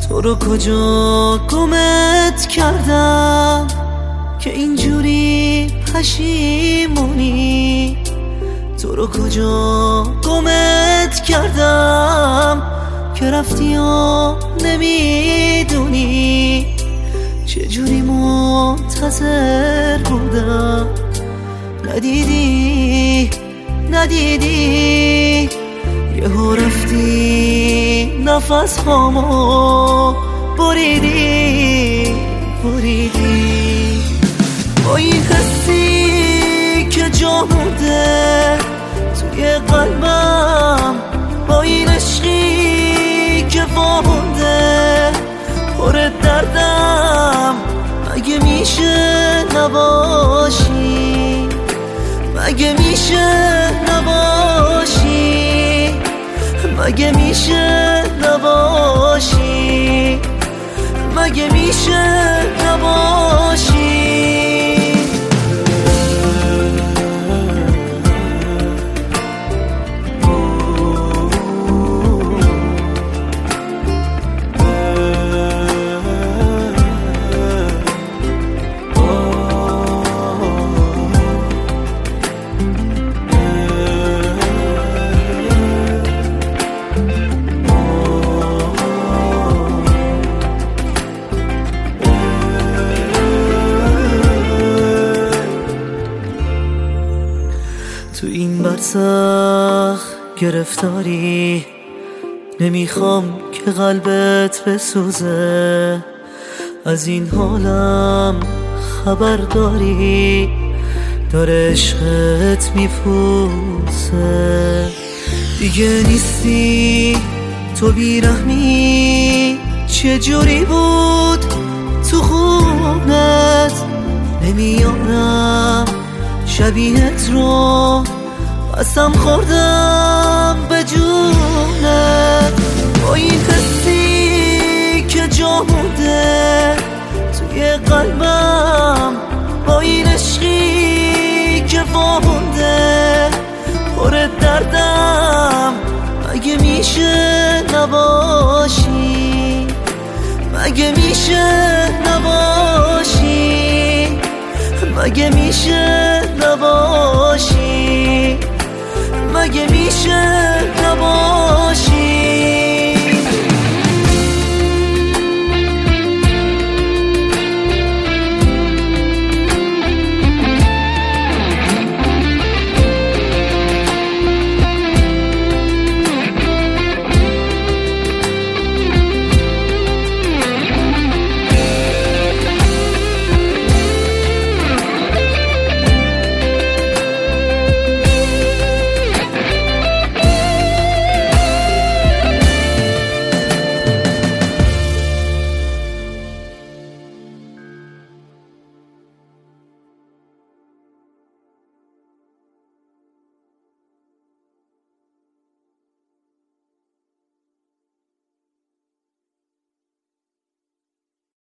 تو رو کجا گمت کردم که اینجوری پشیمونی؟ تو رو کجا گمت کردم که رفتی و نمیدونی؟ چجوری منتظر بودم ندیدی یهو رفتی نفس هامو بریدی با این حسی که جا مونده توی قلبم، با این عشقی که وامونده پر دردم، مگه میشه نباشی؟ مگه میشه نباشی؟ مگه میشه نباشی؟ مگه میشه نباشی؟ تو این برزخ گرفتاری، نمیخوام که قلبت بسوزه. از این حالم خبر داری، داره عشقت میپوسه. دیگه نیستی تو بیرحمی، چجوری بود تو خونت؟ نمیارم شبیهت رو، قسم خوردم به جونت. با این حسی که جا مونده توی قلبم، با این عشقی که وامونده پر دردم، مگه میشه نباشی؟ مگه میشه نباشی؟ مگه میشه نباشی؟ مگه میشه